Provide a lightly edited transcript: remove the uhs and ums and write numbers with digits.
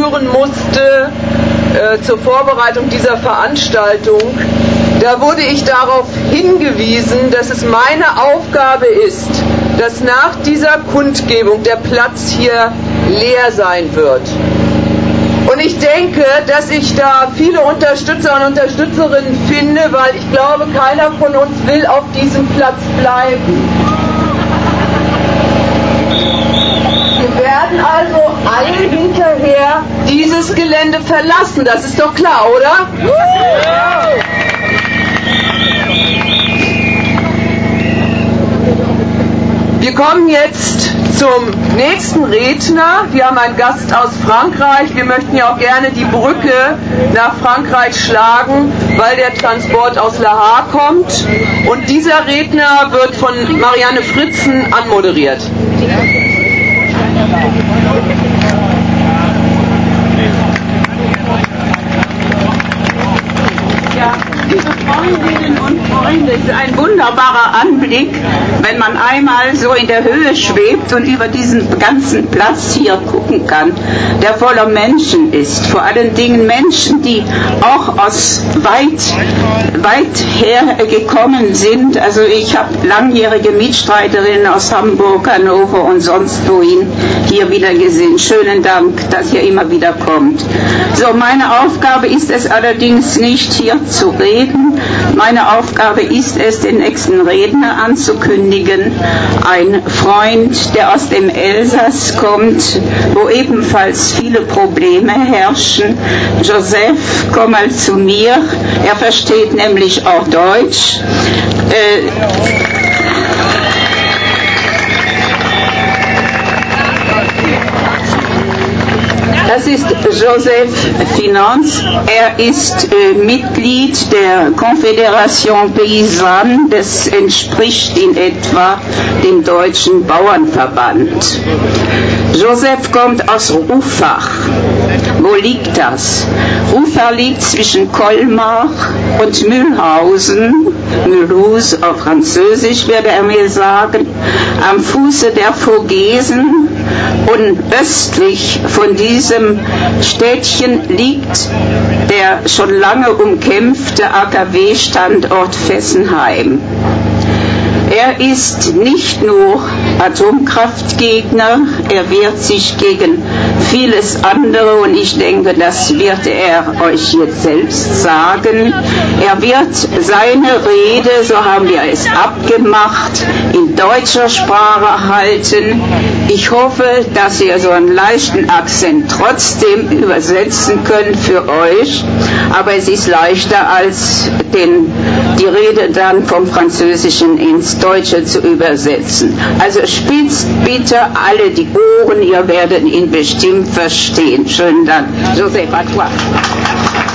führen musste zur Vorbereitung dieser Veranstaltung, da wurde ich darauf hingewiesen, dass es meine Aufgabe ist, dass nach dieser Kundgebung der Platz hier leer sein wird. Und ich denke, dass ich da viele Unterstützer und Unterstützerinnen finde, weil ich glaube, keiner von uns will auf diesem Platz bleiben. Wir werden also alle hinterher dieses Gelände verlassen, das ist doch klar, oder? Wir kommen jetzt zum nächsten Redner. Wir haben einen Gast aus Frankreich. Wir möchten ja auch gerne die Brücke nach Frankreich schlagen, weil der Transport aus Le Havre kommt. Und dieser Redner wird von Marianne Fritzen anmoderiert. Ja, liebe Freundinnen und Freunde, es ist ein wunderbarer Anblick, wenn man einmal so in der Höhe schwebt und über diesen ganzen Platz hier gucken kann, der voller Menschen ist. Vor allen Dingen Menschen, die auch aus weit her gekommen sind. Also ich habe langjährige Mitstreiterinnen aus Hamburg, Hannover und sonst wohin hier wieder gesehen. Schönen Dank, dass ihr immer wieder kommt. So, meine Aufgabe ist es allerdings nicht, hier zu reden. Meine Aufgabe ist es, den nächsten Redner anzukündigen. Ein Freund, der aus dem Elsass kommt, wo ebenfalls viele Probleme herrschen. Joseph, komm mal zu mir. Er versteht nämlich auch Deutsch. Das ist Joseph Finanz. Er ist Mitglied der Confédération Paysanne. Das entspricht in etwa dem Deutschen Bauernverband. Joseph kommt aus Rouffach. Wo liegt das? Rouffach liegt zwischen Colmar und Mühlhausen, Mulhouse auf Französisch würde er mir sagen, am Fuße der Vogesen, und östlich von diesem Städtchen liegt der schon lange umkämpfte AKW-Standort Fessenheim. Er ist nicht nur Atomkraftgegner, er wehrt sich gegen vieles andere und ich denke, das wird er euch jetzt selbst sagen. Er wird seine Rede, so haben wir es abgemacht, in deutscher Sprache halten. Ich hoffe, dass ihr so einen leichten Akzent trotzdem übersetzen könnt für euch, aber es ist leichter als die Rede dann vom Französischen ins Deutsche zu übersetzen. Also spitzt bitte alle die Ohren, ihr werdet ihn bestimmt verstehen. Schönen Dank. Joseph, à toi.